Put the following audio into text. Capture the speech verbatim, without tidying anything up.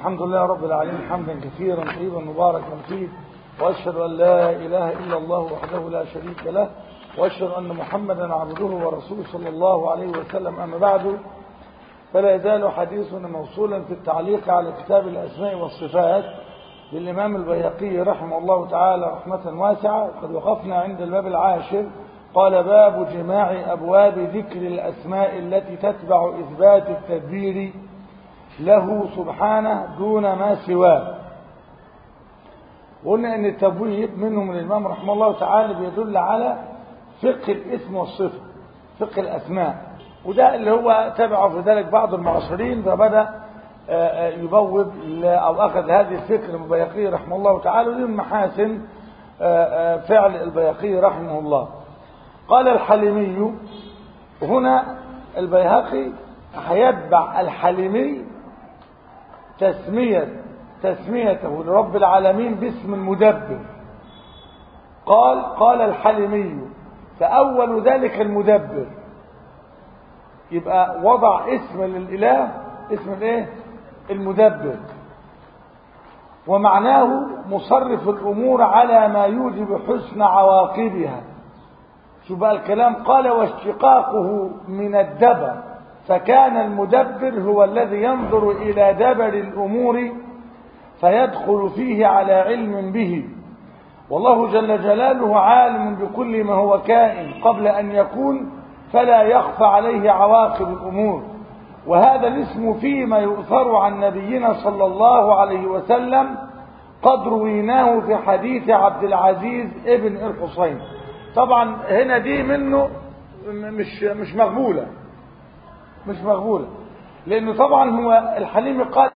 الحمد لله رب العالمين حمدا كثيرا طيبا مباركا فيه، وأشهد أن لا إله إلا الله وحده لا شريك له، وأشهد أن محمدا عبده ورسوله صلى الله عليه وسلم. أما بعد، فلا يزال حديثنا موصولا في التعليق على كتاب الأسماء والصفات للإمام البيهقي رحمه الله تعالى رحمة واسعة. قد وقفنا عند الباب العاشر، قال: باب جماع أبواب ذكر الأسماء التي تتبع إثبات التدبير له سبحانه دون ما سواه. قلنا ان التبويب منه من الإمام رحمه الله تعالى بيدل على فقه الاسم والصفة، فقه الأسماء، وده اللي هو تبعه في ذلك بعض المعاصرين، فبدأ يبوب أو أخذ هذه الفكرة من البيهقي رحمه الله تعالى، ودي من محاسن فعل البيهقي رحمه الله. قال الحليمي، هنا البيهقي هيتبع الحليمي تسمية تسميته لرب العالمين باسم المدبر. قال قال الحليمي فأول ذلك المدبر، يبقى وضع اسم للإله، اسم الايه؟ المدبر، ومعناه مصرف الأمور على ما يوجب حسن عواقبها. شو بقى الكلام؟ قال: واشتقاقه من الدبر، فكان المدبر هو الذي ينظر إلى دبر الأمور فيدخل فيه على علم به، والله جل جلاله عالم بكل ما هو كائن قبل أن يكون، فلا يخفى عليه عواقب الأمور. وهذا الاسم فيما يؤثر عن نبينا صلى الله عليه وسلم قد رويناه في حديث عبد العزيز ابن الحصين. طبعا هنا دي منه مش مش مقبولة، مش مقبولة، لأنه طبعا هو الحليم قال